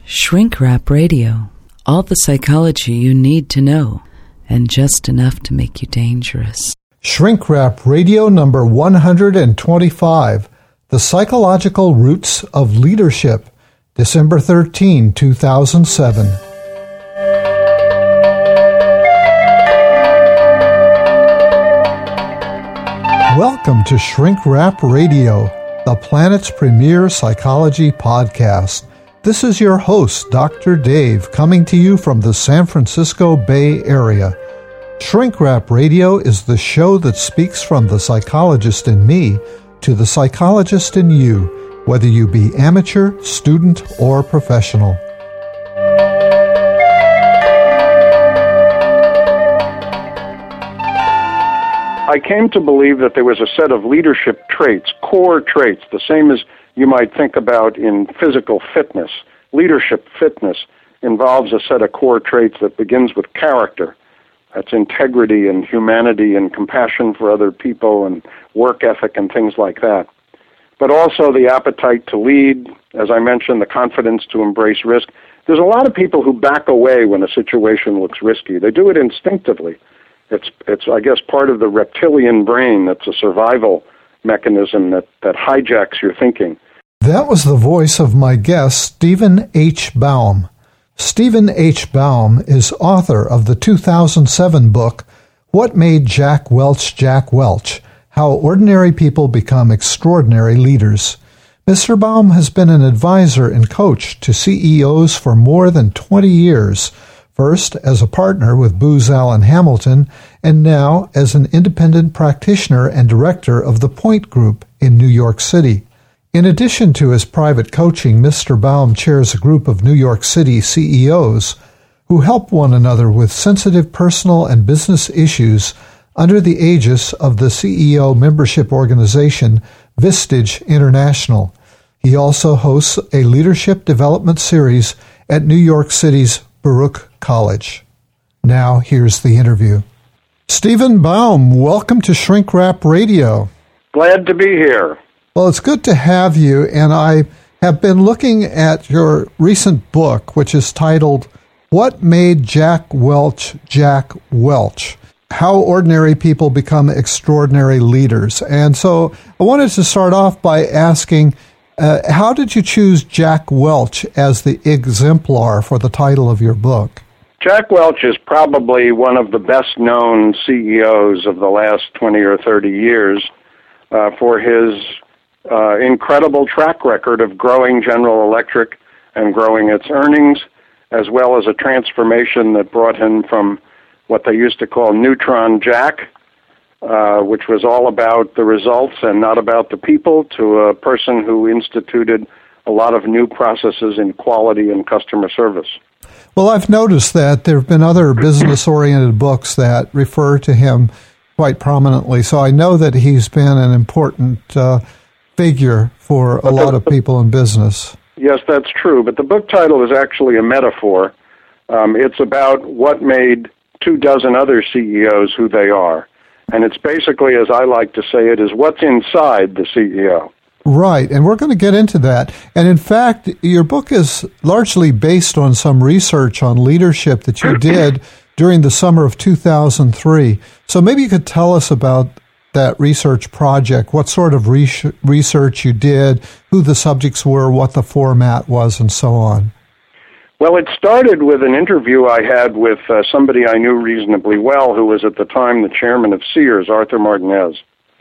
Shrink Wrap Radio. All the psychology you need to know, and just enough to make you dangerous. Shrink Wrap Radio number 125, The Psychological Roots of Leadership, December 13, 2007. Welcome to Shrink Wrap Radio, the planet's premier psychology podcast. This is your host, Dr. Dave, coming to you from the San Francisco Bay Area. Shrink Wrap Radio is the show that speaks from the psychologist in me to the psychologist in you, whether you be amateur, student, or professional. I came to believe that there was a set of leadership traits, core traits, the same as you might think about in physical fitness. Leadership fitness involves a set of core traits that begins with character. That's integrity and humanity and compassion for other people and work ethic and things like that. But also the appetite to lead, as I mentioned, the confidence to embrace risk. There's a lot of people who back away when a situation looks risky. They do it instinctively. It's I guess, part of the reptilian brain that's a survival mechanism that hijacks your thinking. That was the voice of my guest, Stephen H. Baum. Stephen H. Baum is author of the 2007 book, What Made Jack Welch Jack Welch? How Ordinary People Become Extraordinary Leaders. Mr. Baum has been an advisor and coach to CEOs for more than 20 years, first as a partner with Booz Allen Hamilton, and now as an independent practitioner and director of the Point Group in New York City. In addition to his private coaching, Mr. Baum chairs a group of New York City CEOs who help one another with sensitive personal and business issues under the aegis of the CEO membership organization, Vistage International. He also hosts a leadership development series at New York City's Baruch College. Now, here's the interview. Stephen Baum, welcome to Shrink Wrap Radio. Glad to be here. Well, it's good to have you, and I have been looking at your recent book, which is titled, What Made Jack Welch Jack Welch? How Ordinary People Become Extraordinary Leaders. And so I wanted to start off by asking, how did you choose Jack Welch as the exemplar for the title of your book? Jack Welch is probably one of the best-known CEOs of the last 20 or 30 years for his incredible track record of growing General Electric and growing its earnings, as well as a transformation that brought him from what they used to call Neutron Jack, which was all about the results and not about the people, to a person who instituted a lot of new processes in quality and customer service. Well, I've noticed that there have been other business-oriented books that refer to him quite prominently, so I know that he's been an important figure for a lot of people in business. Yes, that's true, but the book title is actually a metaphor. It's about what made 24 other CEOs who they are. And it's basically, as I like to say it, is what's inside the CEO. Right, and we're going to get into that. And in fact, your book is largely based on some research on leadership that you did during the summer of 2003. So maybe you could tell us about that research project, what sort of research you did, who the subjects were, what the format was, and so on. Well, it started with an interview I had with somebody I knew reasonably well, who was at the time the chairman of Sears, Arthur Martinez.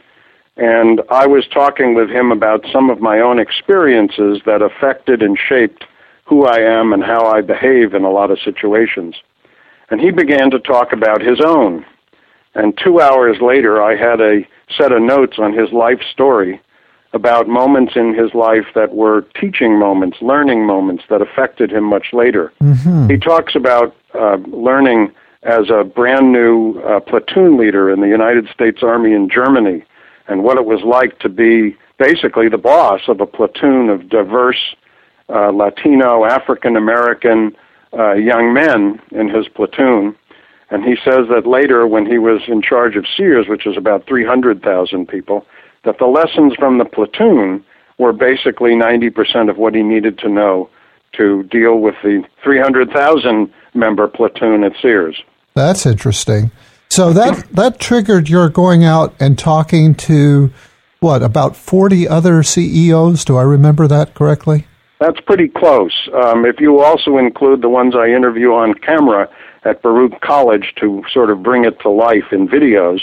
And I was talking with him about some of my own experiences that affected and shaped who I am and how I behave in a lot of situations. And he began to talk about his own. And 2 hours later, I had a set of notes on his life story about moments in his life that were teaching moments, learning moments that affected him much later. Mm-hmm. He talks about learning as a brand new platoon leader in the United States Army in Germany, and what it was like to be basically the boss of a platoon of diverse Latino, African-American young men in his platoon. And he says that later, when he was in charge of Sears, which is about 300,000 people, that the lessons from the platoon were basically 90% of what he needed to know to deal with the 300,000 member platoon at Sears. That's interesting. So that triggered your going out and talking to, about 40 other CEOs? Do I remember that correctly? That's pretty close. If you also include the ones I interview on camera at Baruch College to sort of bring it to life in videos,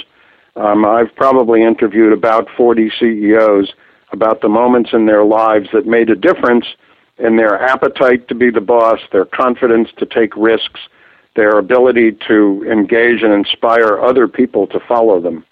I've probably interviewed about 40 CEOs about the moments in their lives that made a difference in their appetite to be the boss, their confidence to take risks, their ability to engage and inspire other people to follow them.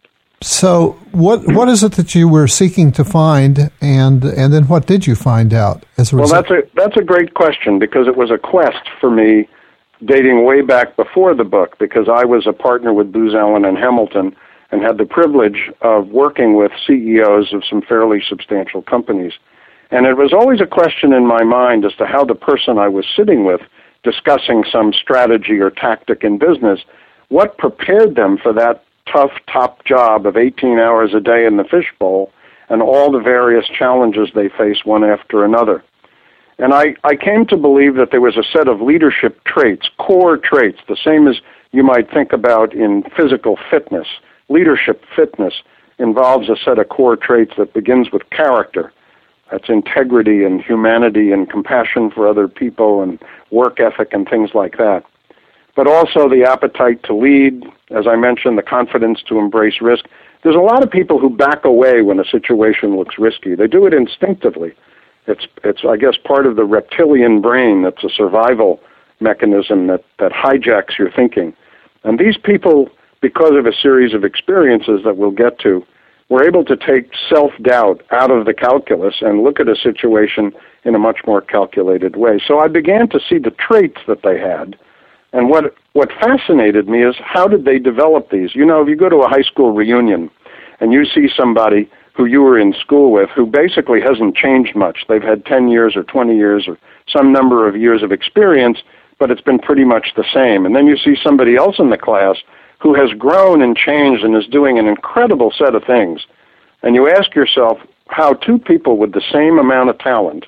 So what is it that you were seeking to find, and then what did you find out as a result? Well, that's a great question, because it was a quest for me dating way back before the book, because I was a partner with Booz Allen and Hamilton and had the privilege of working with CEOs of some fairly substantial companies. And it was always a question in my mind as to how the person I was sitting with, discussing some strategy or tactic in business, what prepared them for that tough top job of 18 hours a day in the fishbowl and all the various challenges they face one after another. And I came to believe that there was a set of leadership traits, core traits, the same as you might think about in physical fitness. Leadership fitness involves a set of core traits that begins with character. That's integrity and humanity and compassion for other people and work ethic and things like that. But also the appetite to lead, as I mentioned, the confidence to embrace risk. There's a lot of people who back away when a situation looks risky. They do it instinctively. It's I guess, part of the reptilian brain that's a survival mechanism that hijacks your thinking. And these people, because of a series of experiences that we'll get to, were able to take self-doubt out of the calculus and look at a situation in a much more calculated way. So I began to see the traits that they had. And what fascinated me is, how did they develop these? You know, if you go to a high school reunion and you see somebody who you were in school with who basically hasn't changed much. They've had 10 years or 20 years or some number of years of experience, but it's been pretty much the same. And then you see somebody else in the class who has grown and changed and is doing an incredible set of things. And you ask yourself how two people with the same amount of talent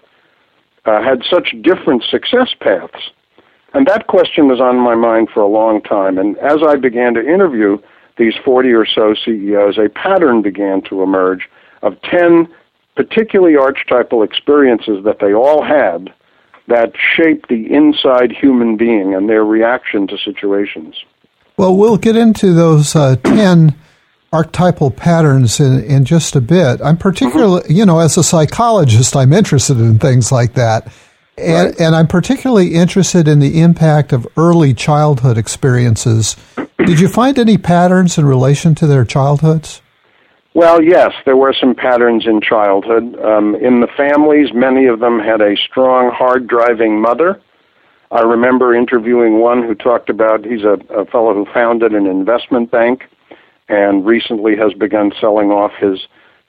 had such different success paths. And that question was on my mind for a long time. And as I began to interview these 40 or so CEOs, a pattern began to emerge of 10 particularly archetypal experiences that they all had that shaped the inside human being and their reaction to situations. Well, we'll get into those 10 archetypal patterns in just a bit. I'm particularly, as a psychologist, I'm interested in things like that. And, right. and I'm particularly interested in the impact of early childhood experiences. Did you find any patterns in relation to their childhoods? Well, yes, there were some patterns in childhood. In the families, many of them had a strong, hard-driving mother. I remember interviewing one who talked about, he's a fellow who founded an investment bank and recently has begun selling off his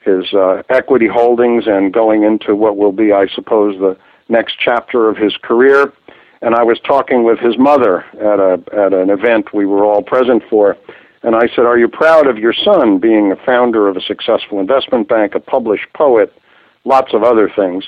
equity holdings and going into what will be, I suppose, the next chapter of his career. And I was talking with his mother at an event we were all present for. And I said, "Are you proud of your son being a founder of a successful investment bank, a published poet, lots of other things?"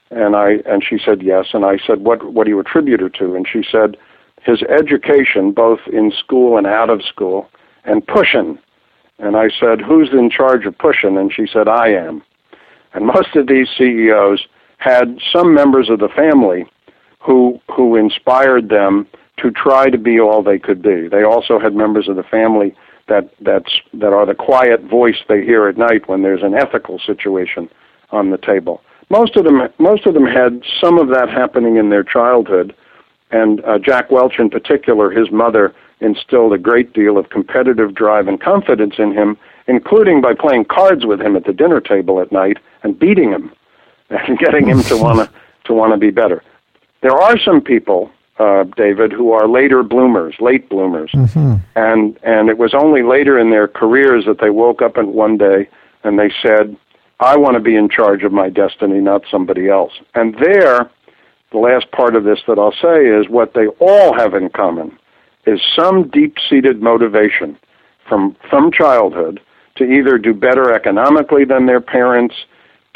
And she said yes. And I said, "What do you attribute it to?" And she said, "His education, both in school and out of school, and pushing." And I said, "Who's in charge of pushing?" And she said, "I am." And most of these CEOs had some members of the family who inspired them to try to be all they could be. They also had members of the family that are the quiet voice they hear at night when there's an ethical situation on the table. Most of them had some of that happening in their childhood, and Jack Welch in particular, his mother instilled a great deal of competitive drive and confidence in him, including by playing cards with him at the dinner table at night and beating him and getting him to want to be better. There are some people, David, who are late bloomers, mm-hmm. and it was only later in their careers that they woke up one day and they said, "I want to be in charge of my destiny, not somebody else." And there, the last part of this that I'll say is what they all have in common is some deep-seated motivation from childhood to either do better economically than their parents,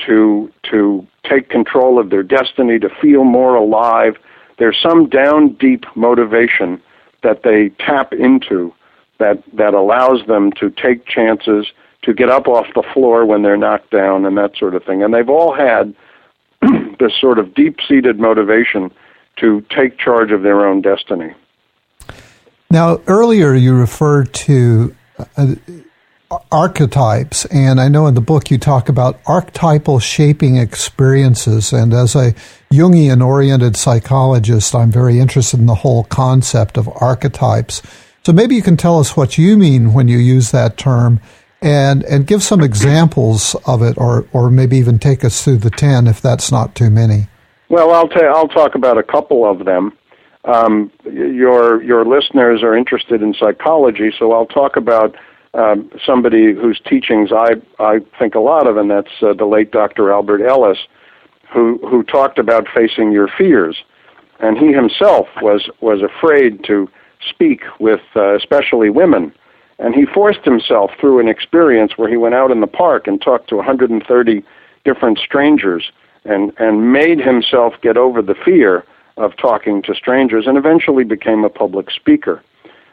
to take control of their destiny, to feel more alive. There's some down deep motivation that they tap into that allows them to take chances, to get up off the floor when they're knocked down and that sort of thing. And they've all had this sort of deep-seated motivation to take charge of their own destiny. Now, earlier you referred to archetypes, and I know in the book you talk about archetypal shaping experiences, and as a Jungian-oriented psychologist, I'm very interested in the whole concept of archetypes. So maybe you can tell us what you mean when you use that term, and give some examples of it, or maybe even take us through the 10 if that's not too many. Well, I'll talk about a couple of them. Your listeners are interested in psychology, so I'll talk about somebody whose teachings I think a lot of, and that's the late Dr. Albert Ellis, who talked about facing your fears. And he himself was afraid to speak with especially women. And he forced himself through an experience where he went out in the park and talked to 130 different strangers and made himself get over the fear of talking to strangers, and eventually became a public speaker.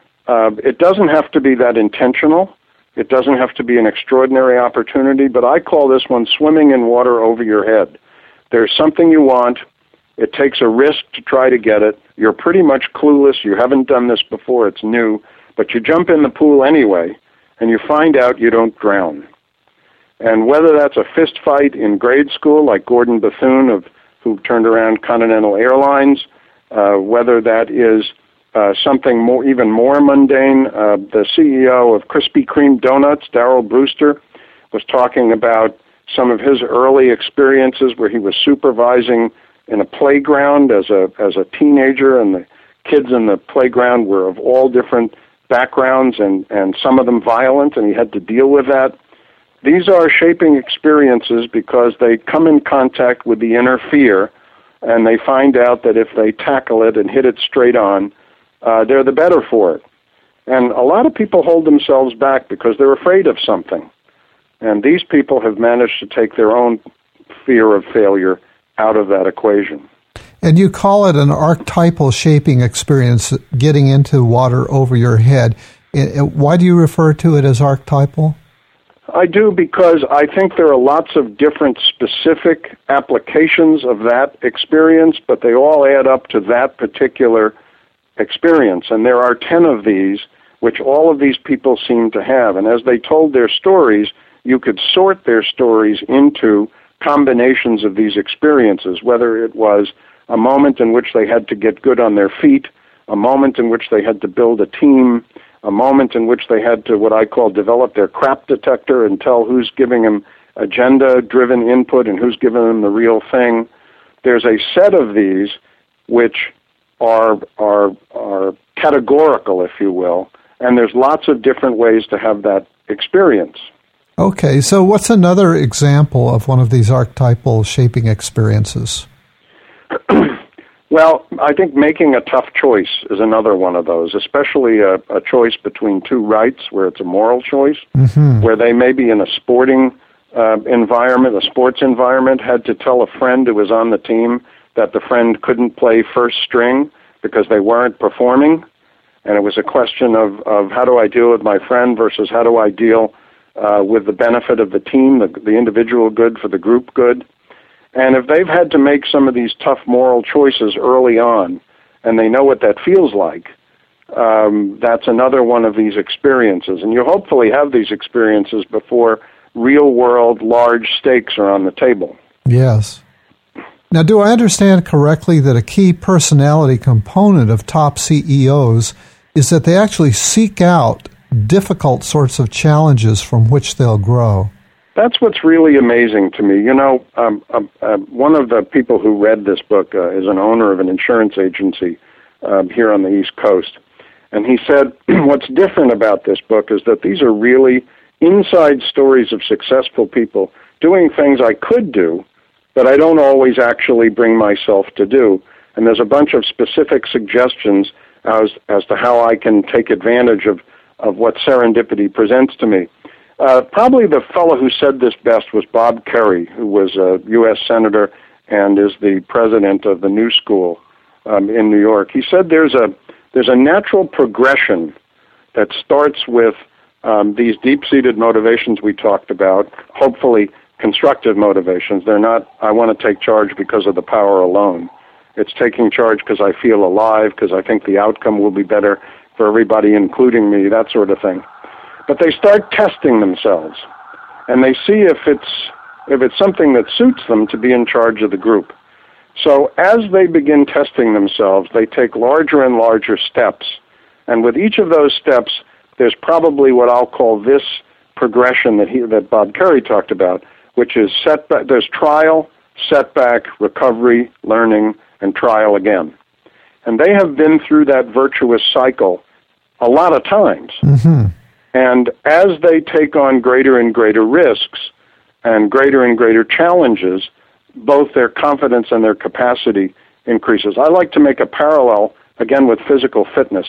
It doesn't have to be that intentional. It doesn't have to be an extraordinary opportunity, but I call this one swimming in water over your head. There's something you want. It takes a risk to try to get it. You're pretty much clueless. You haven't done this before. It's new. But you jump in the pool anyway, and you find out you don't drown. And whether that's a fist fight in grade school, like Gordon Bethune, who turned around Continental Airlines, whether that is something even more mundane, the CEO of Krispy Kreme Donuts, Darrell Brewster, was talking about some of his early experiences where he was supervising in a playground as a teenager, and the kids in the playground were of all different backgrounds and some of them violent, and he had to deal with that. These are shaping experiences because they come in contact with the inner fear, and they find out that if they tackle it and hit it straight on, they're the better for it. And a lot of people hold themselves back because they're afraid of something. And these people have managed to take their own fear of failure out of that equation. And you call it an archetypal shaping experience, getting into water over your head. Why do you refer to it as archetypal? I do because I think there are lots of different specific applications of that experience, but they all add up to that particular experience. And there are 10 of these, which all of these people seem to have. And as they told their stories, you could sort their stories into combinations of these experiences, whether it was a moment in which they had to get good on their feet, a moment in which they had to build a team, a moment in which they had to, what I call, develop their crap detector and tell who's giving them agenda-driven input and who's giving them the real thing. There's a set of these which are categorical, if you will, and there's lots of different ways to have that experience. Okay, so what's another example of one of these archetypal shaping experiences? Well, I think making a tough choice is another one of those, especially a choice between two rights where it's a moral choice, where they may be in a sporting environment, a sports environment, had to tell a friend who was on the team that the friend couldn't play first string because they weren't performing. And it was a question of how do I deal with my friend versus how do I deal with the benefit of the team, the individual good for the group good. And if they've had to make some of these tough moral choices early on, and they know what that feels like, that's another one of these experiences. And you hopefully have these experiences before real-world large stakes are on the table. Yes. Now, do I understand correctly that a key personality component of top CEOs is that they actually seek out difficult sorts of challenges from which they'll grow? That's what's really amazing to me. You know, one of the people who read this book is an owner of an insurance agency here on the East Coast. And he said, what's different about this book is that these are really inside stories of successful people doing things I could do, but I don't always actually bring myself to do. And there's a bunch of specific suggestions as to how I can take advantage of what serendipity presents to me. Probably the fellow who said this best was Bob Kerrey, who was a U.S. Senator and is the president of the New School in New York. He said there's a natural progression that starts with these deep-seated motivations we talked about, hopefully constructive motivations. They're not, I want to take charge because of the power alone. It's taking charge because I feel alive, because I think the outcome will be better for everybody, including me, that sort of thing. But they start testing themselves, and they see if it's something that suits them to be in charge of the group. So as they begin testing themselves, they take larger and larger steps. And with each of those steps, there's probably what I'll call this progression that Bob Kerrey talked about, which is setback. There's trial, setback, recovery, learning, and trial again. And they have been through that virtuous cycle a lot of times. Mm-hmm. And as they take on greater and greater risks and greater challenges, both their confidence and their capacity increases. I like to make a parallel, again, with physical fitness.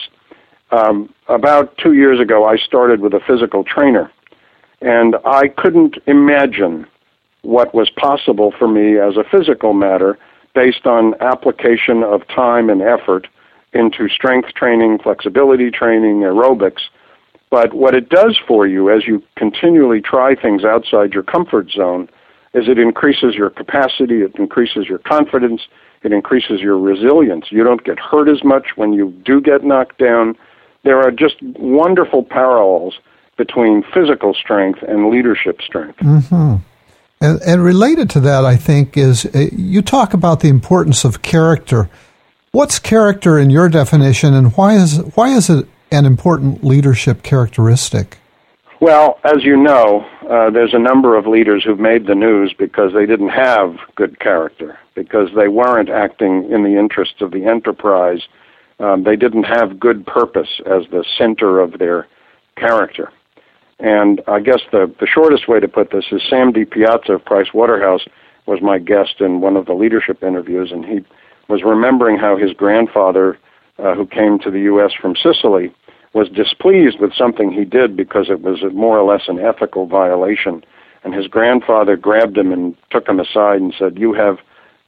About 2 years ago, I started with a physical trainer, and I couldn't imagine what was possible for me as a physical matter based on application of time and effort into strength training, flexibility training, aerobics. But what it does for you as you continually try things outside your comfort zone is it increases your capacity, it increases your confidence, it increases your resilience. You don't get hurt as much when you do get knocked down. There are just wonderful parallels between physical strength and leadership strength. Mm-hmm. And related to that, I think, is you talk about the importance of character. What's character in your definition, and why is it an important leadership characteristic? Well, as you know, there's a number of leaders who've made the news because they didn't have good character, because they weren't acting in the interests of the enterprise. They didn't have good purpose as the center of their character. And I guess the shortest way to put this is Sam DiPiazza of Price Waterhouse was my guest in one of the leadership interviews, and he was remembering how his grandfather, who came to the U.S. from Sicily, was displeased with something he did because it was more or less an ethical violation. And his grandfather grabbed him and took him aside and said, "You have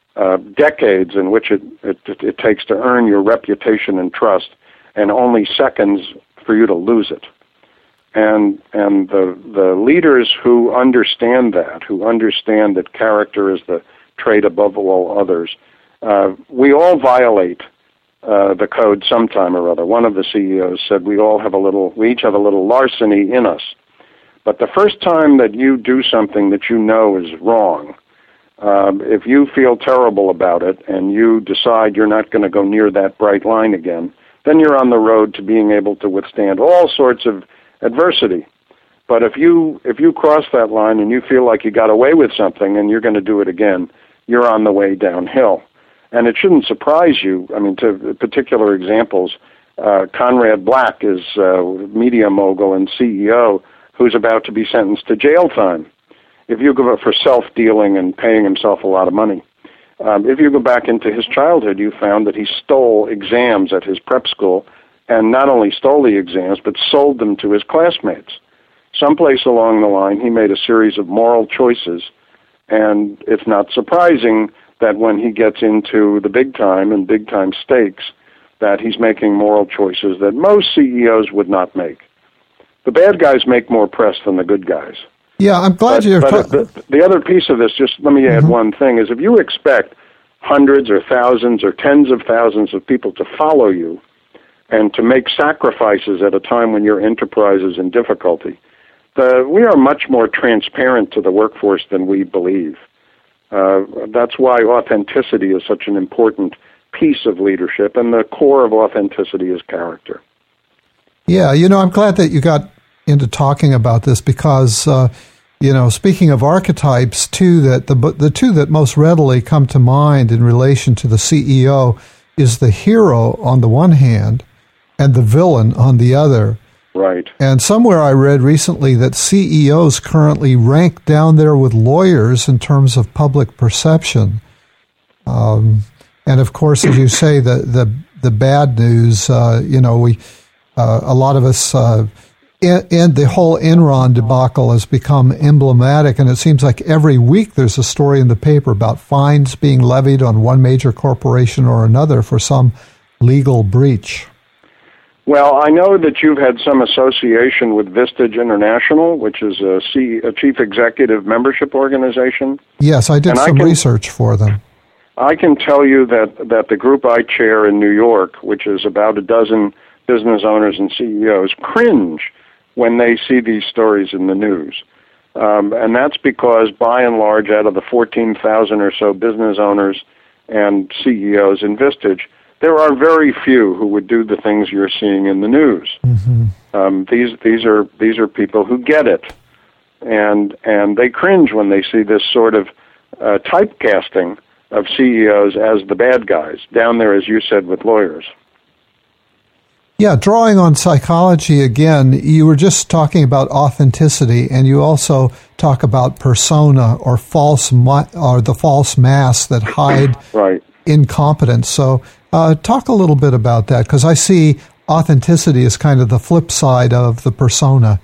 decades in which it takes to earn your reputation and trust, and only seconds for you to lose it." And the leaders who understand that character is the trait above all others, we all violate the code sometime or other. One of the CEOs said we each have a little larceny in us. But the first time that you do something that you know is wrong, if you feel terrible about it and you decide you're not going to go near that bright line again, then you're on the road to being able to withstand all sorts of adversity. But if you cross that line and you feel like you got away with something and you're going to do it again, you're on the way downhill. And it shouldn't surprise you. I mean, to particular examples, Conrad Black is a media mogul and CEO who's about to be sentenced to jail time. If you go for self-dealing and paying himself a lot of money. If you go back into his childhood, you found that he stole exams at his prep school, and not only stole the exams, but sold them to his classmates. Someplace along the line, he made a series of moral choices, and it's not surprising that when he gets into the big time and big time stakes, that he's making moral choices that most CEOs would not make. The bad guys make more press than the good guys. Yeah, I'm glad you're... the other piece of this, just let me add one thing, is if you expect hundreds or thousands or tens of thousands of people to follow you and to make sacrifices at a time when your enterprise is in difficulty, we are much more transparent to the workforce than we believe. That's why authenticity is such an important piece of leadership, and the core of authenticity is character. Yeah, I'm glad that you got into talking about this because, speaking of archetypes, the two that most readily come to mind in relation to the CEO is the hero on the one hand and the villain on the other. Right. And somewhere I read recently that CEOs currently rank down there with lawyers in terms of public perception. And of course, as you say, the bad news, a lot of us And the whole Enron debacle has become emblematic, and it seems like every week there's a story in the paper about fines being levied on one major corporation or another for some legal breach. Well, I know that you've had some association with Vistage International, which is a chief executive membership organization. Yes, I did some research for them. I can tell you that the group I chair in New York, which is about a dozen business owners and CEOs, cringe when they see these stories in the news. And that's because, by and large, out of the 14,000 or so business owners and CEOs in Vistage, there are very few who would do the things you're seeing in the news. Mm-hmm. These are people who get it, and they cringe when they see this sort of typecasting of CEOs as the bad guys down there, as you said, with lawyers. Yeah, drawing on psychology again, you were just talking about authenticity, and you also talk about persona or the false masks that hide right. Incompetence. So talk a little bit about that, because I see authenticity as kind of the flip side of the persona.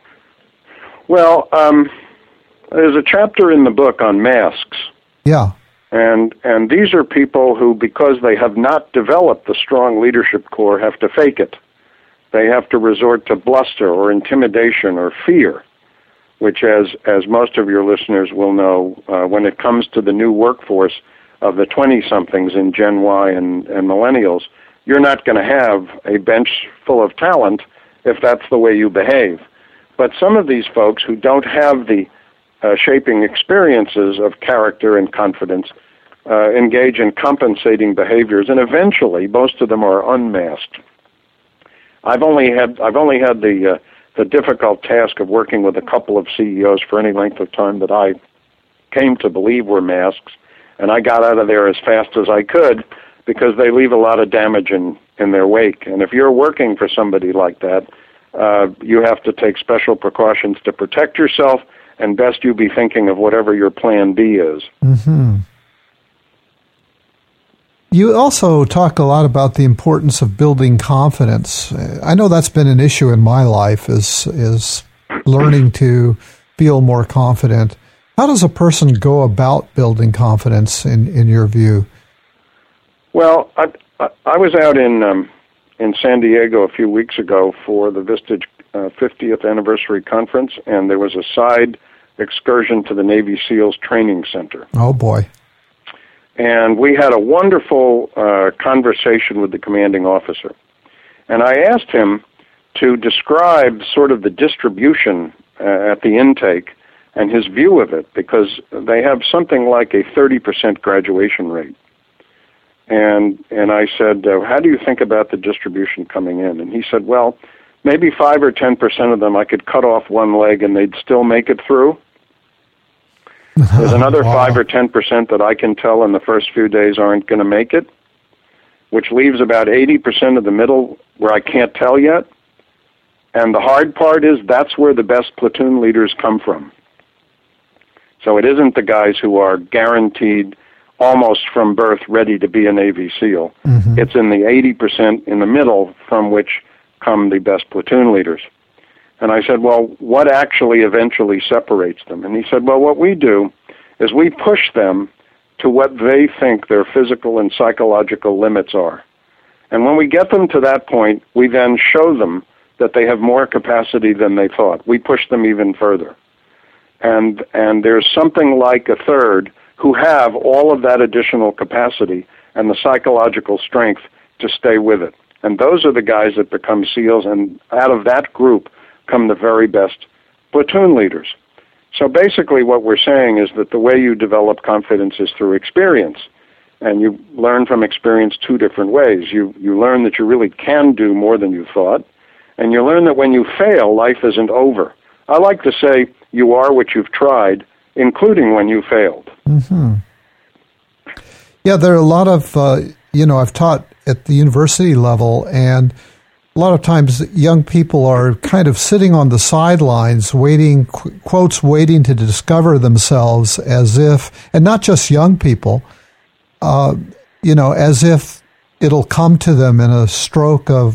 Well, there's a chapter in the book on masks. Yeah. And these are people who, because they have not developed the strong leadership core, have to fake it. They have to resort to bluster or intimidation or fear, which, as most of your listeners will know, when it comes to the new workforce of the 20-somethings in Gen Y and millennials, you're not going to have a bench full of talent if that's the way you behave. But some of these folks who don't have the shaping experiences of character and confidence engage in compensating behaviors, and eventually most of them are unmasked. I've only had the difficult task of working with a couple of CEOs for any length of time that I came to believe were masks, and I got out of there as fast as I could, because they leave a lot of damage in their wake. And if you're working for somebody like that, you have to take special precautions to protect yourself, and best you be thinking of whatever your plan B is. Mm-hmm. You also talk a lot about the importance of building confidence. I know that's been an issue in my life, is learning to feel more confident. How does a person go about building confidence in your view? Well, I was out in San Diego a few weeks ago for the Vistage 50th anniversary conference, and there was a side excursion to the Navy SEALs Training Center. Oh, boy. And we had a wonderful conversation with the commanding officer. And I asked him to describe sort of the distribution at the intake and his view of it, because they have something like a 30% graduation rate. And I said, how do you think about the distribution coming in? And he said, well, maybe 5 or 10% of them I could cut off one leg and they'd still make it through. There's another wow. 5 or 10% that I can tell in the first few days aren't going to make it, which leaves about 80% of the middle where I can't tell yet. And the hard part is that's where the best platoon leaders come from. So it isn't the guys who are guaranteed almost from birth ready to be a Navy SEAL. Mm-hmm. It's in the 80% in the middle from which come the best platoon leaders. And I said, well, what actually eventually separates them? And he said, well, what we do is we push them to what they think their physical and psychological limits are. And when we get them to that point, we then show them that they have more capacity than they thought. We push them even further. And there's something like a third who have all of that additional capacity and the psychological strength to stay with it. And those are the guys that become SEALs, and out of that group come the very best platoon leaders. So basically what we're saying is that the way you develop confidence is through experience. And you learn from experience two different ways. You learn that you really can do more than you thought, and you learn that when you fail, life isn't over. I like to say you are what you've tried, including when you failed. Mm-hmm. Yeah, there are a lot of, I've taught at the university level, and a lot of times young people are kind of sitting on the sidelines waiting to discover themselves, as if, and not just young people, as if it'll come to them in a stroke of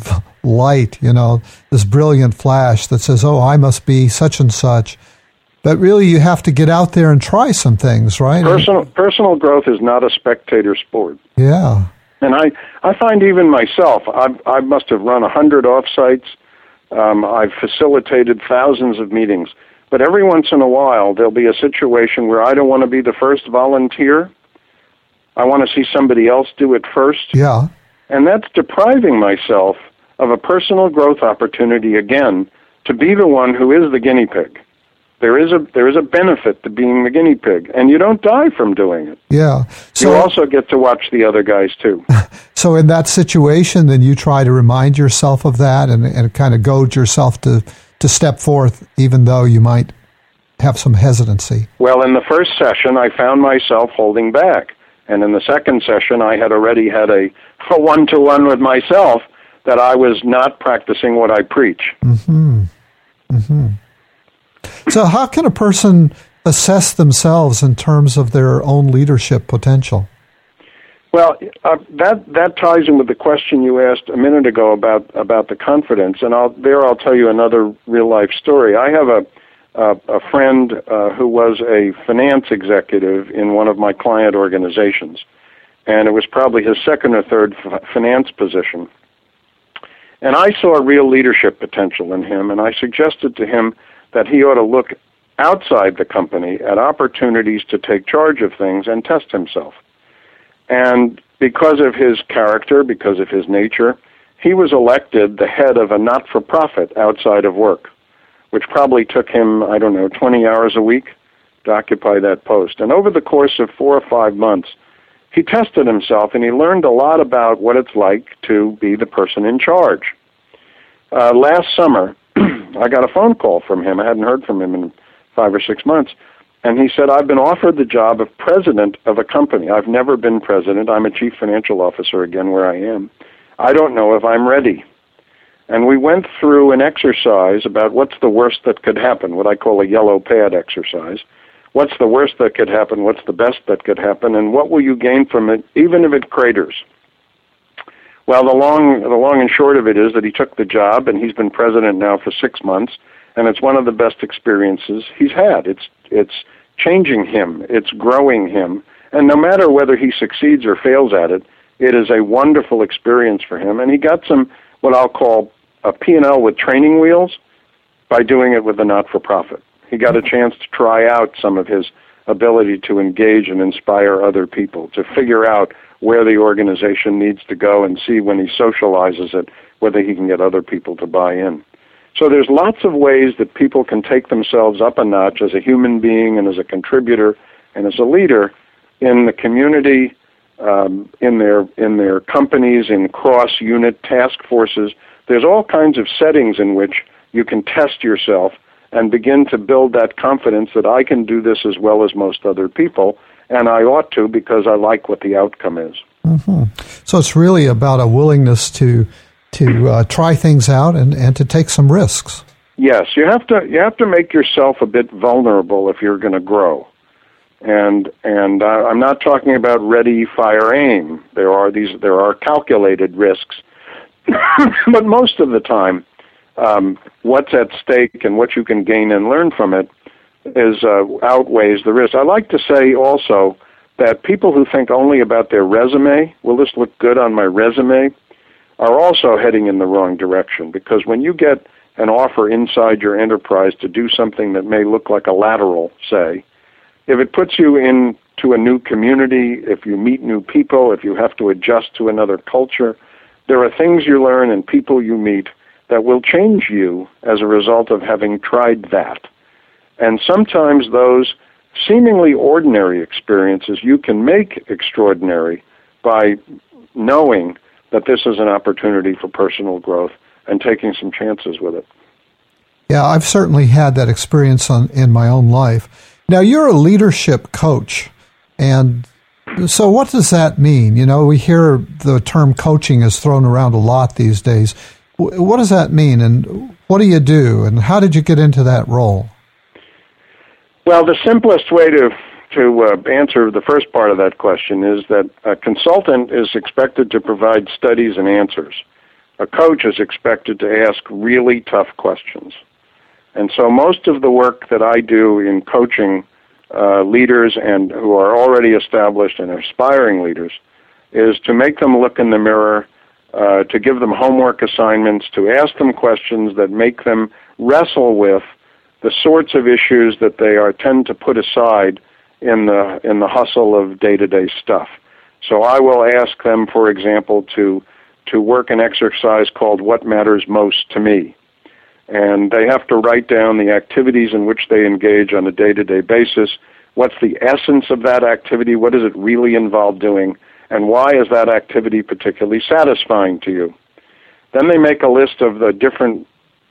light, this brilliant flash that says, oh, I must be such and such. But really, you have to get out there and try some things, right? Personal growth is not a spectator sport. Yeah. And I find even myself, I must have run 100 offsites. I've facilitated thousands of meetings. But every once in a while, there'll be a situation where I don't want to be the first volunteer. I want to see somebody else do it first. Yeah. And that's depriving myself of a personal growth opportunity again to be the one who is the guinea pig. There is a benefit to being the guinea pig, and you don't die from doing it. Yeah. So, you also get to watch the other guys, too. So in that situation, then you try to remind yourself of that and kind of goad yourself to step forth, even though you might have some hesitancy. Well, in the first session, I found myself holding back. And in the second session, I had already had a one-to-one with myself that I was not practicing what I preach. Mm-hmm. Mm-hmm. So how can a person assess themselves in terms of their own leadership potential? Well, that ties in with the question you asked a minute ago about the confidence, and I'll tell you another real-life story. I have a friend who was a finance executive in one of my client organizations, and it was probably his second or third finance position. And I saw real leadership potential in him, and I suggested to him that he ought to look outside the company at opportunities to take charge of things and test himself. And because of his character, because of his nature, he was elected the head of a not-for-profit outside of work, which probably took him, 20 hours a week to occupy that post. And over the course of 4 or 5 months, he tested himself, and he learned a lot about what it's like to be the person in charge. Last summer, I got a phone call from him. I hadn't heard from him in 5 or 6 months. And he said, I've been offered the job of president of a company. I've never been president. I'm a chief financial officer again where I am. I don't know if I'm ready. And we went through an exercise about what's the worst that could happen, what I call a yellow pad exercise. What's the worst that could happen? What's the best that could happen? And what will you gain from it, even if it craters? Well, the long and short of it is that he took the job, and he's been president now for 6 months, and it's one of the best experiences he's had. It's changing him. It's growing him. And no matter whether he succeeds or fails at it, it is a wonderful experience for him. And he got some, what I'll call a P&L with training wheels by doing it with a not-for-profit. He got a chance to try out some of his ability to engage and inspire other people, to figure out where the organization needs to go and see when he socializes it, whether he can get other people to buy in. So there's lots of ways that people can take themselves up a notch as a human being and as a contributor and as a leader in the community, in their companies, in cross-unit task forces. There's all kinds of settings in which you can test yourself and begin to build that confidence that I can do this as well as most other people, and I ought to because I like what the outcome is. Mm-hmm. So it's really about a willingness to try things out and to take some risks. Yes, you have to make yourself a bit vulnerable if you're going to grow. And I'm not talking about ready, fire, aim. There are calculated risks, but most of the time, what's at stake and what you can gain and learn from it is outweighs the risk. I like to say also that people who think only about their resume, will this look good on my resume, are also heading in the wrong direction, because when you get an offer inside your enterprise to do something that may look like a lateral, say, if it puts you into a new community, if you meet new people, if you have to adjust to another culture, there are things you learn and people you meet that will change you as a result of having tried that. And sometimes those seemingly ordinary experiences you can make extraordinary by knowing that this is an opportunity for personal growth and taking some chances with it. Yeah, I've certainly had that experience in my own life. Now, you're a leadership coach, and so what does that mean? You know, we hear the term coaching is thrown around a lot these days. What does that mean, and what do you do, and how did you get into that role? Well, the simplest way to answer the first part of that question is that a consultant is expected to provide studies and answers. a coach is expected to ask really tough questions. And so most of the work that I do in coaching leaders and who are already established and aspiring leaders is to make them look in the mirror, to give them homework assignments, to ask them questions that make them wrestle with the sorts of issues that they tend to put aside in the hustle of day-to-day stuff. So I will ask them, for example, to work an exercise called What Matters Most to Me. And they have to write down the activities in which they engage on a day-to-day basis. What's the essence of that activity? What does it really involve doing? And why is that activity particularly satisfying to you? Then they make a list of the different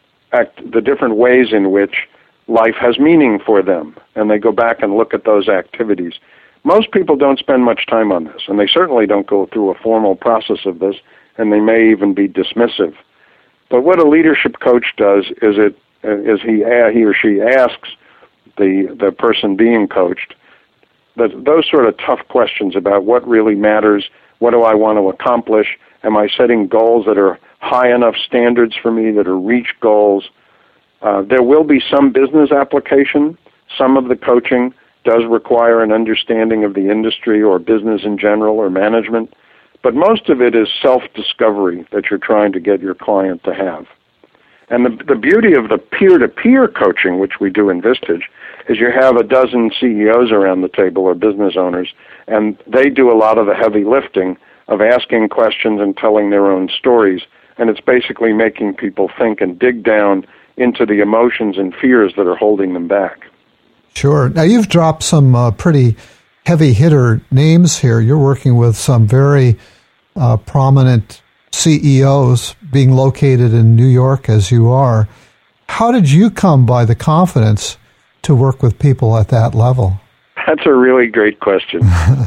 ways in which life has meaning for them, and they go back and look at those activities. Most people don't spend much time on this, and they certainly don't go through a formal process of this, and they may even be dismissive. But what a leadership coach does is he or she asks the person being coached those sort of tough questions about what really matters, what do I want to accomplish, am I setting goals that are high enough standards for me, that are reach goals. There will be some business application. Some of the coaching does require an understanding of the industry or business in general or management. But most of it is self-discovery that you're trying to get your client to have. And the beauty of the peer-to-peer coaching, which we do in Vistage, is you have a dozen CEOs around the table or business owners, and they do a lot of the heavy lifting of asking questions and telling their own stories. And it's basically making people think and dig down into the emotions and fears that are holding them back. Sure. Now, you've dropped some pretty heavy hitter names here. You're working with some very prominent CEOs, being located in New York as you are. How did you come by the confidence to work with people at that level? That's a really great question.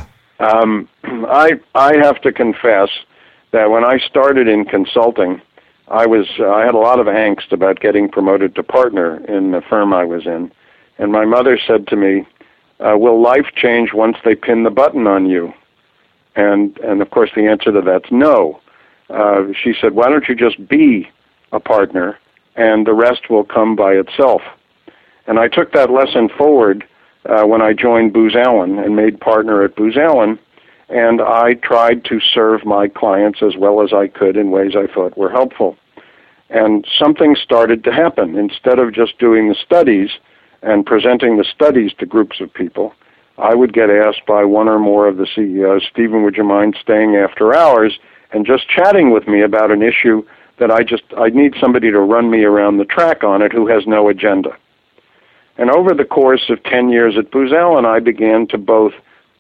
I have to confess that when I started in consulting, I had a lot of angst about getting promoted to partner in the firm I was in. And my mother said to me, will life change once they pin the button on you? And of course the answer to that's no. She said, why don't you just be a partner and the rest will come by itself? And I took that lesson forward when I joined Booz Allen and made partner at Booz Allen, and I tried to serve my clients as well as I could in ways I thought were helpful. And something started to happen. Instead of just doing the studies and presenting the studies to groups of people, I would get asked by one or more of the CEOs, Stephen, would you mind staying after hours and just chatting with me about an issue that I need somebody to run me around the track on it who has no agenda. And over the course of 10 years at Booz Allen, I began to both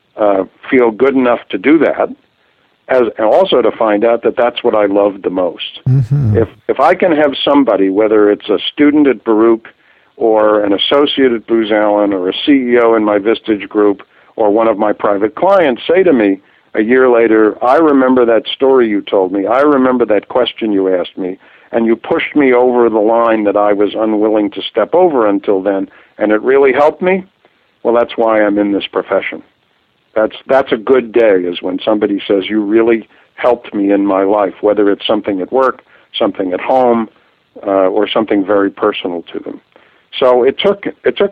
feel good enough to do that, and also to find out that that's what I loved the most. Mm-hmm. If I can have somebody, whether it's a student at Baruch or an associate at Booz Allen or a CEO in my Vistage group or one of my private clients say to me a year later, I remember that story you told me, I remember that question you asked me, and you pushed me over the line that I was unwilling to step over until then, and it really helped me, well, that's why I'm in this profession. That's a good day, is when somebody says, you really helped me in my life, whether it's something at work, something at home, or something very personal to them. So it took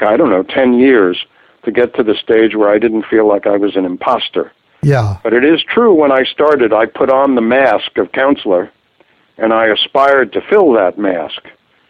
10 years to get to the stage where I didn't feel like I was an imposter. Yeah. But it is true, when I started, I put on the mask of counselor, and I aspired to fill that mask.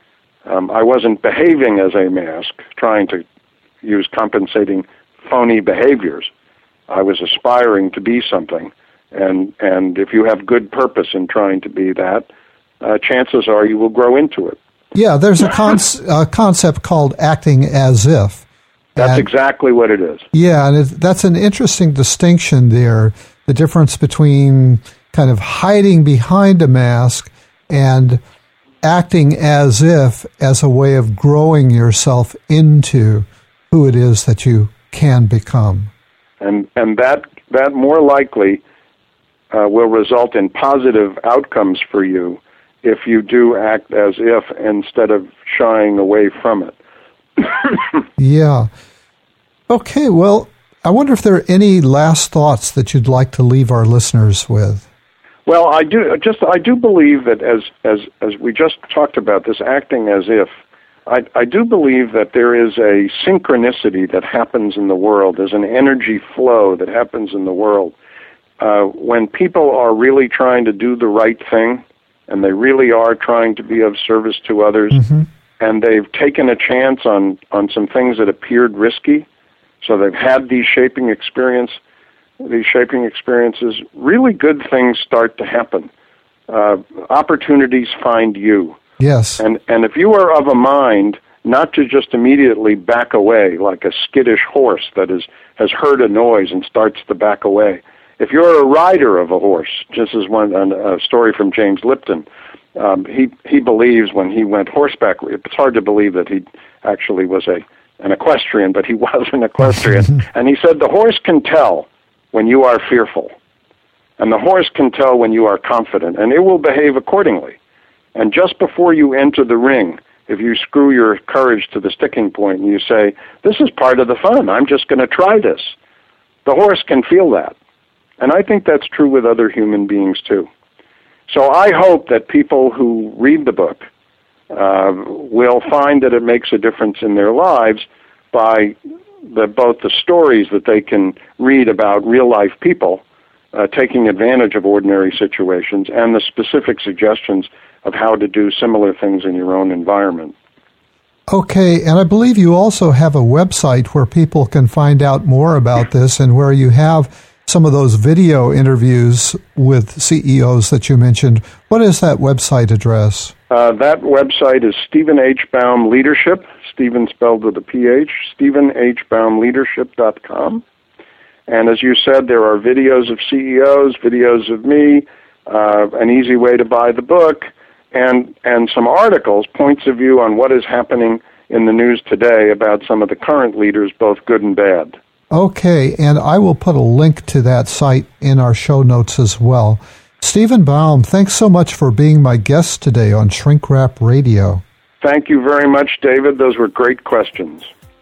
I wasn't behaving as a mask, trying to use compensating phony behaviors. I was aspiring to be something, and if you have good purpose in trying to be that, chances are you will grow into it. Yeah, there's a concept called acting as if. That's exactly what it is. Yeah, and that's an interesting distinction there, the difference between kind of hiding behind a mask and acting as if as a way of growing yourself into who it is that you can become. And that more likely will result in positive outcomes for you if you do act as if instead of shying away from it. Yeah. Okay, well, I wonder if there are any last thoughts that you'd like to leave our listeners with. Well, I do believe that as we just talked about this acting as if, I do believe that there is a synchronicity that happens in the world. There's an energy flow that happens in the world. When people are really trying to do the right thing, and they really are trying to be of service to others, and they've taken a chance on some things that appeared risky, so they've had these shaping experiences, really good things start to happen. Opportunities find you. Yes. And if you are of a mind not to just immediately back away like a skittish horse that has heard a noise and starts to back away, if you're a rider of a horse, just as a story from James Lipton, he believes when he went horseback, it's hard to believe that he actually was an equestrian, but he was an equestrian. And he said, the horse can tell when you are fearful, and the horse can tell when you are confident, and it will behave accordingly. And just before you enter the ring, if you screw your courage to the sticking point and you say, this is part of the fun, I'm just going to try this, the horse can feel that. And I think that's true with other human beings, too. So I hope that people who read the book will find that it makes a difference in their lives by both the stories that they can read about real-life people taking advantage of ordinary situations and the specific suggestions of how to do similar things in your own environment. Okay, and I believe you also have a website where people can find out more about this and where you have some of those video interviews with CEOs that you mentioned. What is that website address? That website is Stephen H. Baum Leadership, Stephen spelled with a PH, StephenHBaumLeadership.com. And as you said, there are videos of CEOs, videos of me, an easy way to buy the book, and some articles, points of view on what is happening in the news today about some of the current leaders, both good and bad. Okay, and I will put a link to that site in our show notes as well. Stephen Baum, thanks so much for being my guest today on Shrink Wrap Radio. Thank you very much, David. Those were great questions.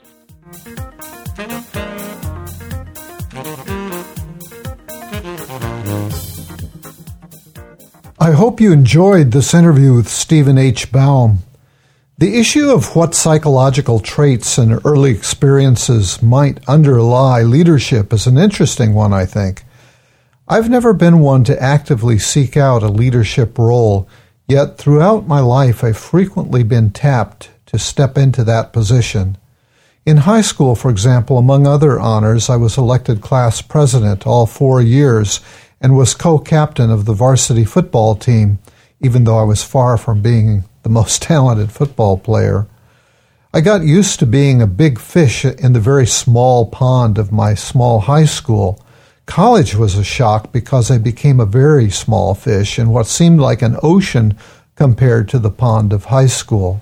I hope you enjoyed this interview with Stephen H. Baum. The issue of what psychological traits and early experiences might underlie leadership is an interesting one, I think. I've never been one to actively seek out a leadership role, yet throughout my life I've frequently been tapped to step into that position. In high school, for example, among other honors, I was elected class president all 4 years and was co-captain of the varsity football team, even though I was far from being the most talented football player. I got used to being a big fish in the very small pond of my small high school. College was a shock because I became a very small fish in what seemed like an ocean compared to the pond of high school.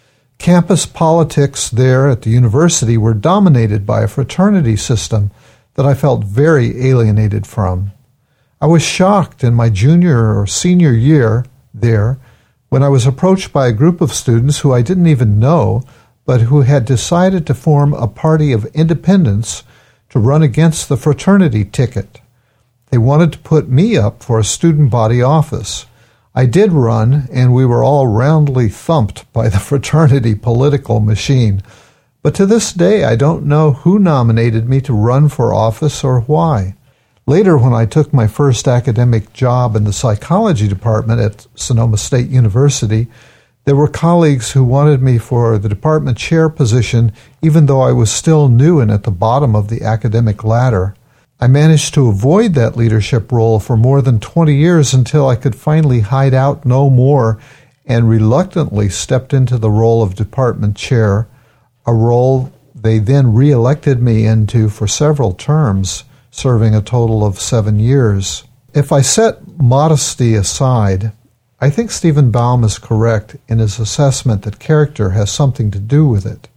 Campus politics there at the university were dominated by a fraternity system that I felt very alienated from. I was shocked in my junior or senior year there when I was approached by a group of students who I didn't even know, but who had decided to form a party of independents to run against the fraternity ticket. They wanted to put me up for a student body office. I did run, and we were all roundly thumped by the fraternity political machine. But to this day, I don't know who nominated me to run for office or why. Later, when I took my first academic job in the psychology department at Sonoma State University, there were colleagues who wanted me for the department chair position, even though I was still new and at the bottom of the academic ladder. I managed to avoid that leadership role for more than 20 years until I could finally hide out no more and reluctantly stepped into the role of department chair, a role they then re-elected me into for several terms, serving a total of 7 years. If I set modesty aside, I think Stephen Baum is correct in his assessment that character has something to do with it.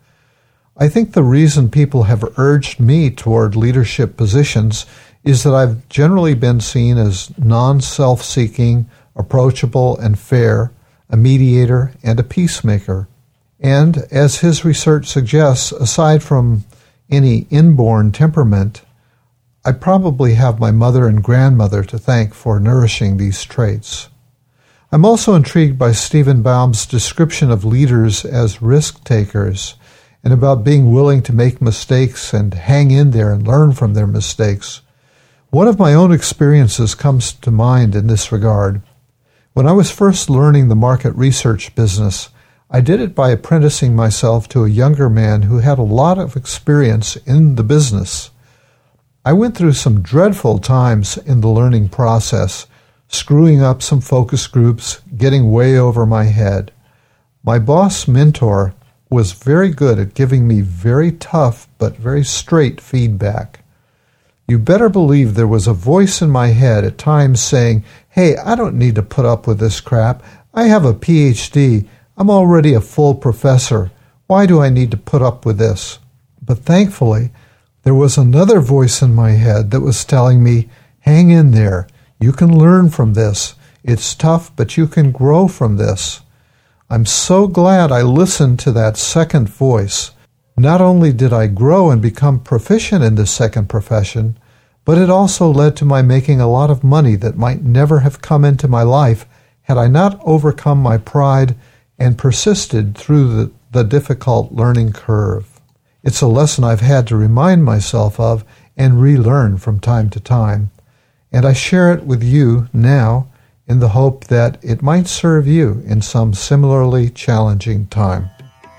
I think the reason people have urged me toward leadership positions is that I've generally been seen as non-self-seeking, approachable and fair, a mediator and a peacemaker. And, as his research suggests, aside from any inborn temperament, I probably have my mother and grandmother to thank for nourishing these traits. I'm also intrigued by Stephen Baum's description of leaders as risk takers and about being willing to make mistakes and hang in there and learn from their mistakes. One of my own experiences comes to mind in this regard. When I was first learning the market research business, I did it by apprenticing myself to a younger man who had a lot of experience in the business. I went through some dreadful times in the learning process, screwing up some focus groups, getting way over my head. My boss mentor was very good at giving me very tough but very straight feedback. You better believe there was a voice in my head at times saying, "Hey, I don't need to put up with this crap. I have a PhD. I'm already a full professor. Why do I need to put up with this?" But thankfully, there was another voice in my head that was telling me, "Hang in there. You can learn from this. It's tough, but you can grow from this." I'm so glad I listened to that second voice. Not only did I grow and become proficient in this second profession, but it also led to my making a lot of money that might never have come into my life had I not overcome my pride and persisted through the difficult learning curve. It's a lesson I've had to remind myself of and relearn from time to time, and I share it with you now in the hope that it might serve you in some similarly challenging time.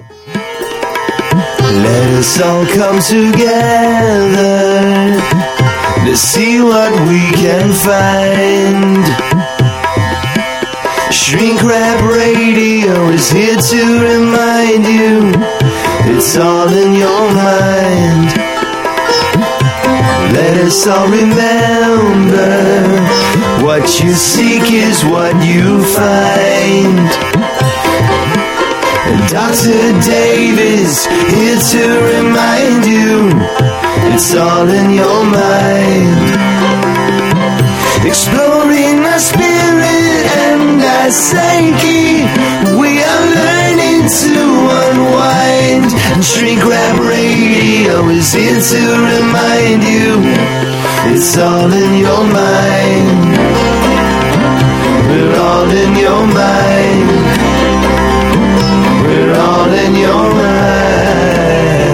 Let us all come together to see what we can find. Shrink Rap Radio is here to remind you it's all in your mind. Let us all remember what you seek is what you find. Dr. Davis here to remind you it's all in your mind. Exploring our spirit and our psyche, we are learning to unwind. And Shrink Rap Radio is here to remind you it's all in your mind. We're all in your mind. We're all in your mind.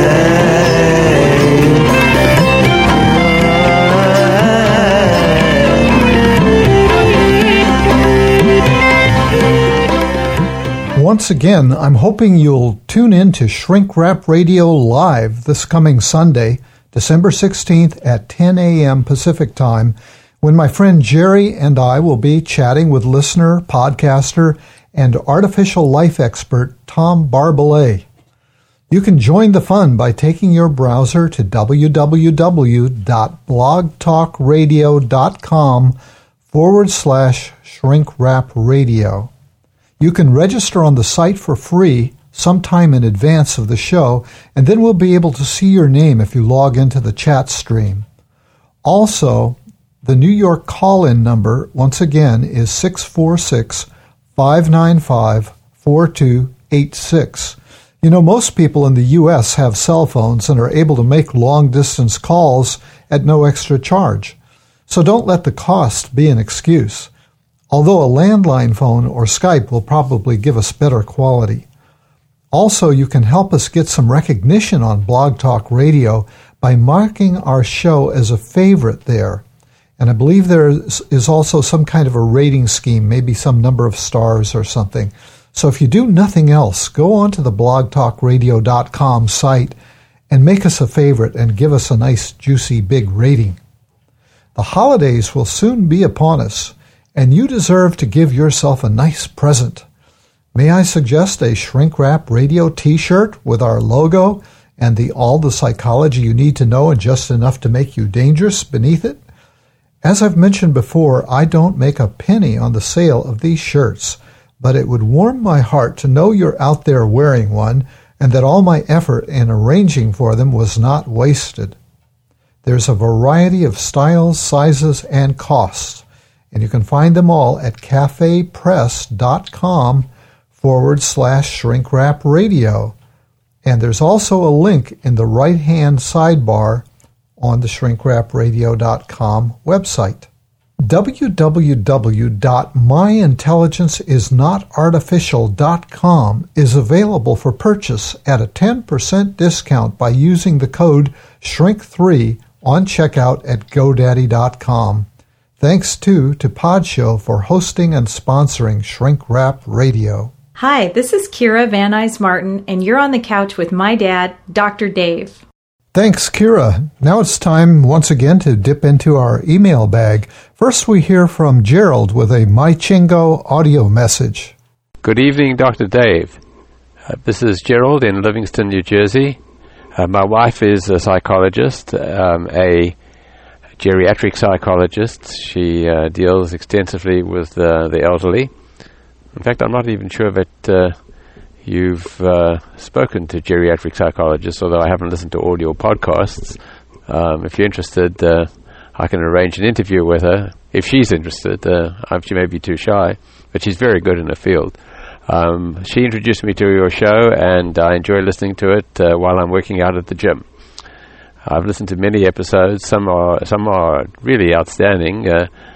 Once again, I'm hoping you'll tune in to Shrink Rap Radio Live this coming Sunday, December 16th at 10 a.m. Pacific Time, when my friend Jerry and I will be chatting with listener, podcaster, and artificial life expert Tom Barbalet. You can join the fun by taking your browser to www.blogtalkradio.com/shrinkrapradio. You can register on the site for free sometime in advance of the show, and then we'll be able to see your name if you log into the chat stream. Also, the New York call-in number, once again, is 646-595-4286. You know, most people in the U.S. have cell phones and are able to make long-distance calls at no extra charge. So don't let the cost be an excuse, although a landline phone or Skype will probably give us better quality. Also, you can help us get some recognition on Blog Talk Radio by marking our show as a favorite there. And I believe there is also some kind of a rating scheme, maybe some number of stars or something. So if you do nothing else, go on to the blogtalkradio.com site and make us a favorite and give us a nice, juicy, big rating. The holidays will soon be upon us, and you deserve to give yourself a nice present. May I suggest a Shrink Rap Radio t-shirt with our logo and all the psychology you need to know and just enough to make you dangerous beneath it? As I've mentioned before, I don't make a penny on the sale of these shirts, but it would warm my heart to know you're out there wearing one and that all my effort in arranging for them was not wasted. There's a variety of styles, sizes, and costs, and you can find them all at cafepress.com/shrinkrapradio. And there's also a link in the right-hand sidebar on the shrinkrapradio.com website. www.myintelligenceisnotartificial.com is available for purchase at a 10% discount by using the code SHRINK3 on checkout at GoDaddy.com. Thanks, too, to Podshow for hosting and sponsoring Shrink Rap Radio. Hi, this is Kira Van Nuys Martin, and you're on the couch with my dad, Dr. Dave. Thanks, Kira. Now it's time once again to dip into our email bag. First, we hear from Gerald with a My Chingo audio message. Good evening, Dr. Dave. This is Gerald in Livingston, New Jersey. My wife is a psychologist, a geriatric psychologist. She deals extensively with the elderly. In fact, I'm not even sure that you've spoken to geriatric psychologists, although I haven't listened to all your podcasts. If you're interested, I can arrange an interview with her. If she's interested, she may be too shy, but she's very good in her field. She introduced me to your show, and I enjoy listening to it while I'm working out at the gym. I've listened to many episodes. Some are really outstanding.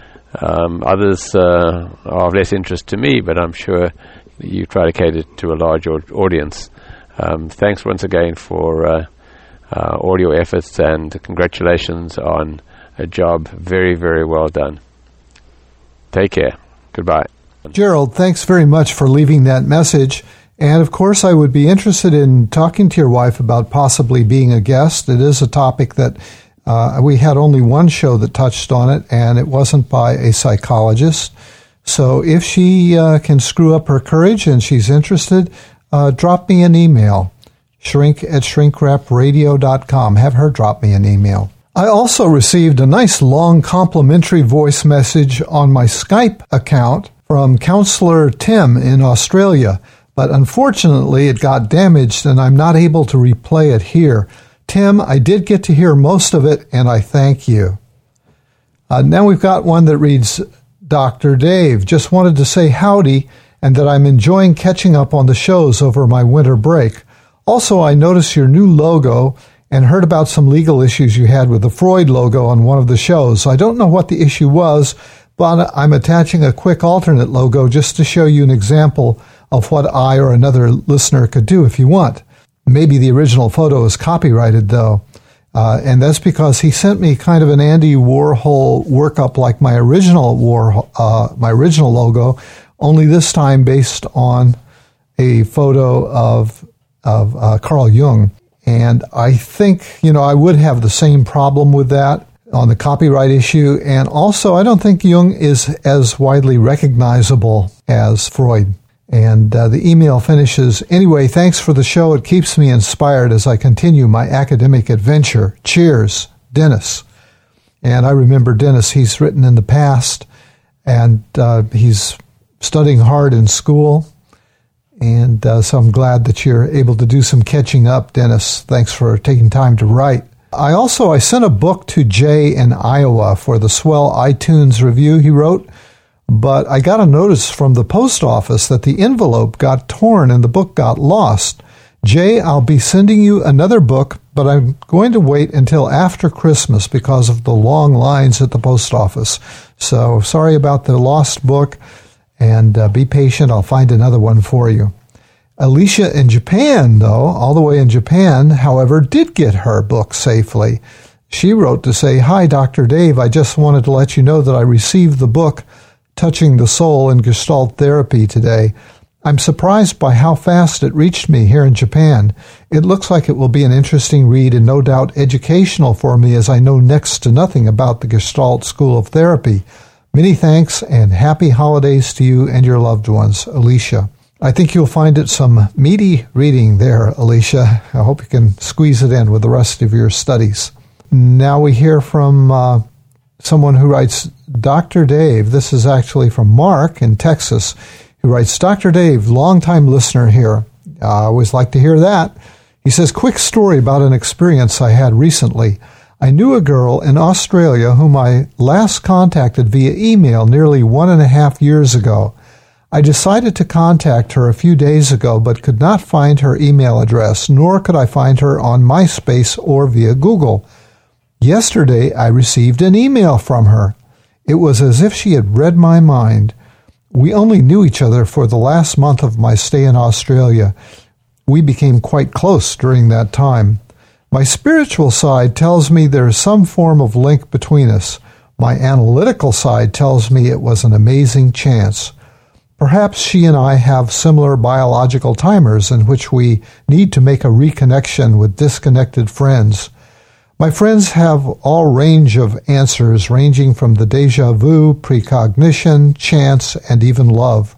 Others are of less interest to me, but I'm sure you try to cater to a large audience. Thanks once again for all your efforts, and congratulations on a job very, very well done. Take care. Goodbye. Gerald, thanks very much for leaving that message. And, of course, I would be interested in talking to your wife about possibly being a guest. It is a topic that we had only one show that touched on it, and it wasn't by a psychologist. So if she can screw up her courage and she's interested, drop me an email, shrink@shrinkrapradio.com. Have her drop me an email. I also received a nice long complimentary voice message on my Skype account from Counselor Tim in Australia, but unfortunately it got damaged and I'm not able to replay it here. Tim, I did get to hear most of it, and I thank you. Now we've got one that reads, Dr. Dave, just wanted to say howdy and that I'm enjoying catching up on the shows over my winter break. Also, I noticed your new logo and heard about some legal issues you had with the Freud logo on one of the shows. I don't know what the issue was, but I'm attaching a quick alternate logo just to show you an example of what I or another listener could do if you want. Maybe the original photo is copyrighted, though. And that's because he sent me kind of an Andy Warhol workup like my original logo, only this time based on a photo of Carl Jung. And I think, I would have the same problem with that on the copyright issue. And also, I don't think Jung is as widely recognizable as Freud. And the email finishes, anyway, thanks for the show. It keeps me inspired as I continue my academic adventure. Cheers, Dennis. And I remember Dennis, he's written in the past, and he's studying hard in school. And so I'm glad that you're able to do some catching up, Dennis. Thanks for taking time to write. I sent a book to Jay in Iowa for the swell iTunes review he wrote, but I got a notice from the post office that the envelope got torn and the book got lost. Jay, I'll be sending you another book, but I'm going to wait until after Christmas because of the long lines at the post office. So sorry about the lost book, and be patient. I'll find another one for you. Alicia in Japan, though, all the way in Japan, however, did get her book safely. She wrote to say, Hi, Dr. Dave. I just wanted to let you know that I received the book Touching the Soul in Gestalt Therapy today. I'm surprised by how fast it reached me here in Japan. It looks like it will be an interesting read and no doubt educational for me as I know next to nothing about the Gestalt School of Therapy. Many thanks and happy holidays to you and your loved ones, Alicia. I think you'll find it some meaty reading there, Alicia. I hope you can squeeze it in with the rest of your studies. Now we hear from someone who writes, Dr. Dave. This is actually from Mark in Texas, who writes, Dr. Dave, longtime listener here. I always like to hear that. He says, quick story about an experience I had recently. I knew a girl in Australia whom I last contacted via email nearly 1.5 years ago. I decided to contact her a few days ago, but could not find her email address, nor could I find her on MySpace or via Google. Yesterday, I received an email from her. It was as if she had read my mind. We only knew each other for the last month of my stay in Australia. We became quite close during that time. My spiritual side tells me there is some form of link between us. My analytical side tells me it was an amazing chance. Perhaps she and I have similar biological timers in which we need to make a reconnection with disconnected friends. My friends have all range of answers ranging from the déjà vu, precognition, chance, and even love.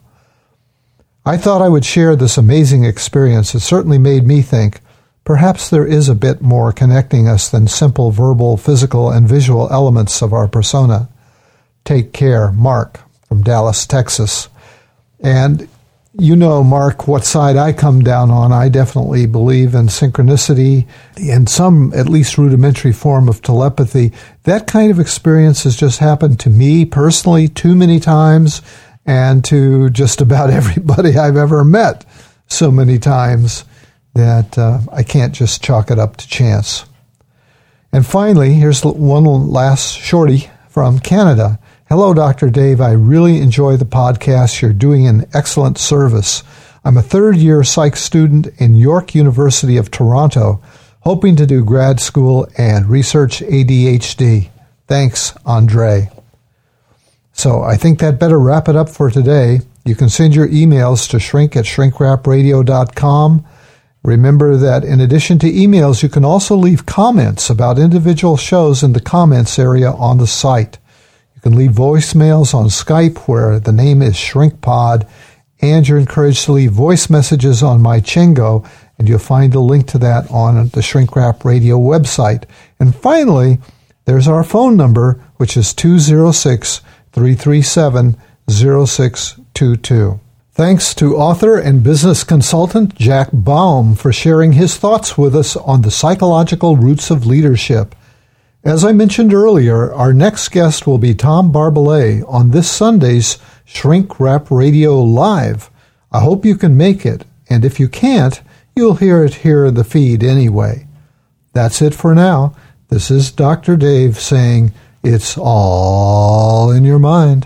I thought I would share this amazing experience. It certainly made me think, perhaps there is a bit more connecting us than simple verbal, physical, and visual elements of our persona. Take care, Mark, from Dallas, Texas. And you know, Mark, what side I come down on. I definitely believe in synchronicity and some at least rudimentary form of telepathy. That kind of experience has just happened to me personally too many times and to just about everybody I've ever met so many times that I can't just chalk it up to chance. And finally, here's one last shorty from Canada. Hello, Dr. Dave. I really enjoy the podcast. You're doing an excellent service. I'm a third-year psych student in York University of Toronto, hoping to do grad school and research ADHD. Thanks, Andre. So I think that better wrap it up for today. You can send your emails to shrink@shrinkrapradio.com. Remember that in addition to emails, you can also leave comments about individual shows in the comments area on the site. You can leave voicemails on Skype where the name is ShrinkPod, and you're encouraged to leave voice messages on MyChingo, and you'll find a link to that on the Shrink Rap Radio website. And finally, there's our phone number, which is 206-337-0622. Thanks to author and business consultant Jack Baum for sharing his thoughts with us on the psychological roots of leadership. As I mentioned earlier, our next guest will be Tom Barbalet on this Sunday's Shrink Rap Radio Live. I hope you can make it, and if you can't, you'll hear it here in the feed anyway. That's it for now. This is Dr. Dave saying, it's all in your mind.